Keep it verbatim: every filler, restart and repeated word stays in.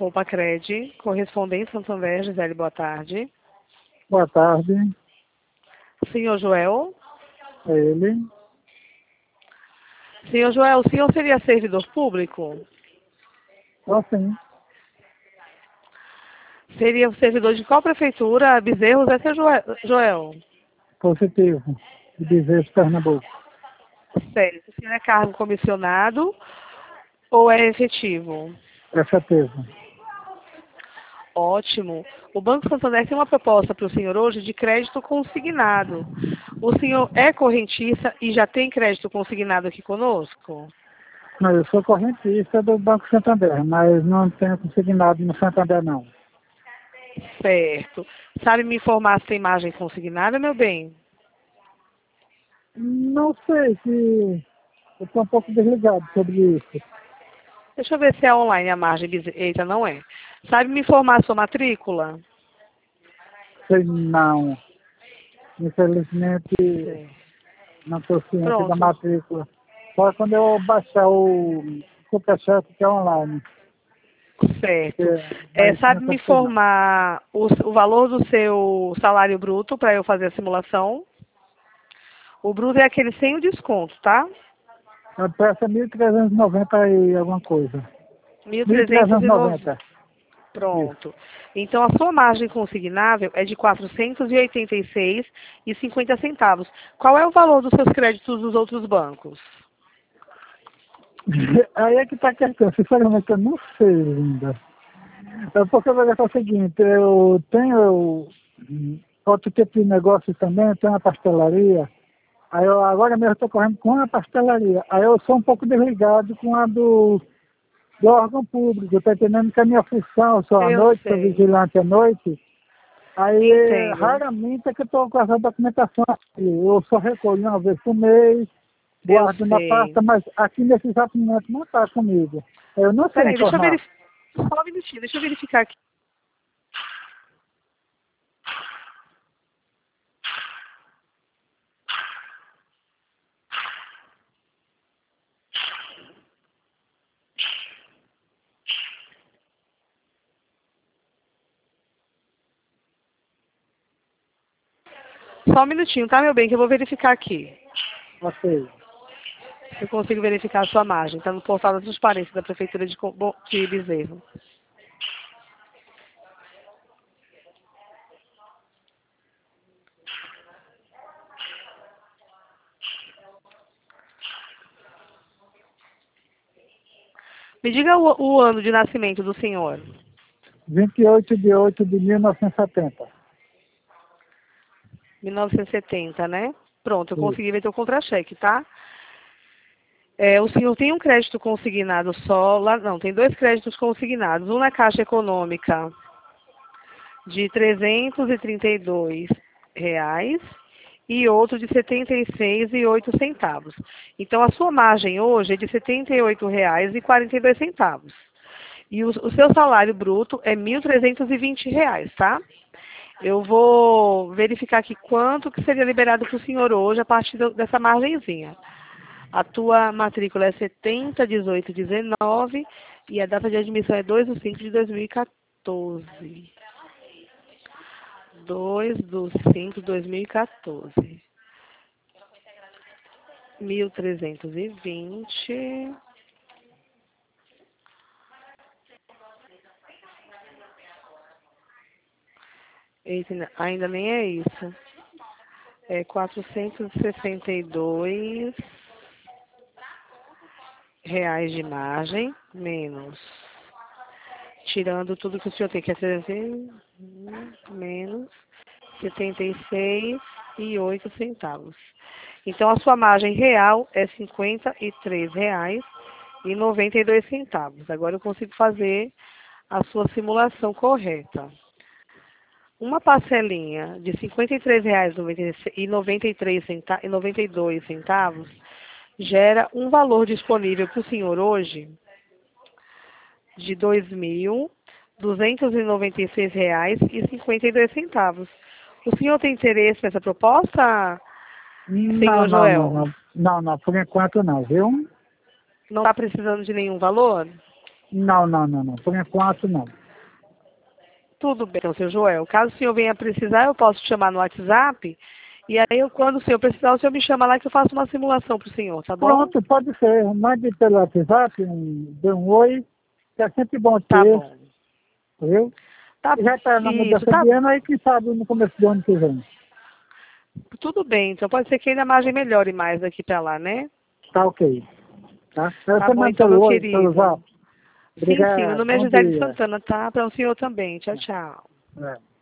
Compacred, correspondente Santander, Gisele, boa tarde. Boa tarde. Senhor Joel? É ele. Senhor Joel, o senhor seria servidor público? Ó, sim. Seria o servidor de qual prefeitura? Bezerros, esse é Joel. Joel. Positivo. De Bezerros, Pernambuco. Sério, o senhor é cargo comissionado ou é efetivo? Efetivo. Ótimo. O Banco Santander tem uma proposta para o senhor hoje de crédito consignado. O senhor é correntista e já tem crédito consignado aqui conosco? Não, eu sou correntista do Banco Santander, mas não tenho consignado no Santander, não. Certo. Sabe me informar se tem margem consignada, meu bem? Não sei se... Eu estou um pouco desligado sobre isso. Deixa eu ver se é online a margem. Eita, não é. Sabe me informar a sua matrícula? Sei não. Infelizmente, Sim. não estou ciente da Pronto. matrícula. Só quando eu baixar o Superchat, que é online. Certo. Mas É, isso não sabe me aconteceu, não. informar o, o valor do seu salário bruto para eu fazer a simulação? O bruto é aquele sem o desconto, tá? A peça é mil trezentos e noventa e alguma coisa. Mil mil trezentos trezentos e e noventa. noventa. Isso. Pronto. Então, a sua margem consignável é de quatrocentos e oitenta e seis reais e cinquenta centavos. Qual é o valor dos seus créditos dos outros bancos? Aí é que está a questão. Sinceramente, eu não sei ainda. É porque eu vou dizer o seguinte, eu tenho hum, outro tipo de negócio também, eu tenho uma pastelaria. Aí eu agora mesmo estou correndo com a pastelaria. Aí eu sou um pouco desligado com a do, do órgão público, está entendendo que a minha função, eu sou à Eu noite, sou sei. vigilante à noite. Aí Entendo. raramente é que eu estou com essa documentação aqui. Eu só recolho uma vez por mês, Eu guardo na sei. pasta, mas aqui nesse exato momento não está comigo. Eu não sei Peraí, deixa eu informar. verificar. Só um minutinho, deixa eu verificar aqui. Só um minutinho, tá, meu bem, que eu vou verificar aqui. Ok. Se eu consigo verificar a sua margem. Está no portal da transparência da Prefeitura de, Co- Bo- de Bezerro. Me diga o, o ano de nascimento do senhor. vinte e oito de oito de mil novecentos e setenta. mil novecentos e setenta, né? Pronto, eu Isso. consegui ver teu contra-cheque, tá? É, o senhor tem um crédito consignado só, lá, não, tem dois créditos consignados. Um na Caixa Econômica de trezentos e trinta e dois reais e outro de setenta e seis reais e oito centavos. Então, a sua margem hoje é de setenta e oito reais e quarenta e dois centavos. E o, o seu salário bruto é mil trezentos e vinte reais, tá? Eu vou verificar aqui quanto que seria liberado para o senhor hoje a partir do- dessa margenzinha. A tua matrícula é setenta, dezoito, dezenove e a data de admissão é dois de cinco de dois mil e quatorze. dois de cinco de dois mil e quatorze. mil trezentos e vinte. Eita, ainda nem é isso. É quatrocentos e sessenta e dois reais de margem, menos. Tirando tudo que o senhor tem, que é trezentos, menos setenta e seis e oito centavos. Então, a sua margem real é cinquenta e três reais e noventa e dois centavos. Agora eu consigo fazer a sua simulação correta. Uma parcelinha de cinquenta e três reais e noventa e três centavos, e noventa e dois centavos gera um valor disponível para o senhor hoje de dois mil duzentos e noventa e seis reais e cinquenta e dois centavos. O senhor tem interesse nessa proposta, Não, senhor não, não, Joel? não. Não, não, por enquanto não, viu? Não está precisando de nenhum valor? Não, não, não, não. Por enquanto, não. Tudo bem, então, seu Joel. Caso o senhor venha precisar, eu posso te chamar no WhatsApp. E aí, eu, quando o senhor precisar, o senhor me chama lá que eu faço uma simulação para o senhor, tá bom? Pronto, pode ser. Mande pelo WhatsApp, um, dê um oi, que é sempre bom Tá ter, bom. viu? Tá, Já está na isso, mudança tá. de ano, aí quem sabe no começo do ano que vem. Tudo bem, então pode ser que ainda a imagem melhore mais daqui para lá, né? Tá ok. Tá? Aí Tá você bom, manda então, pelo meu oi, pelo querido. zap. Sim, sim, meu Obrigado, nome é bom Gisele dia. Santana, tá? Para o senhor também. Tchau, tchau. É.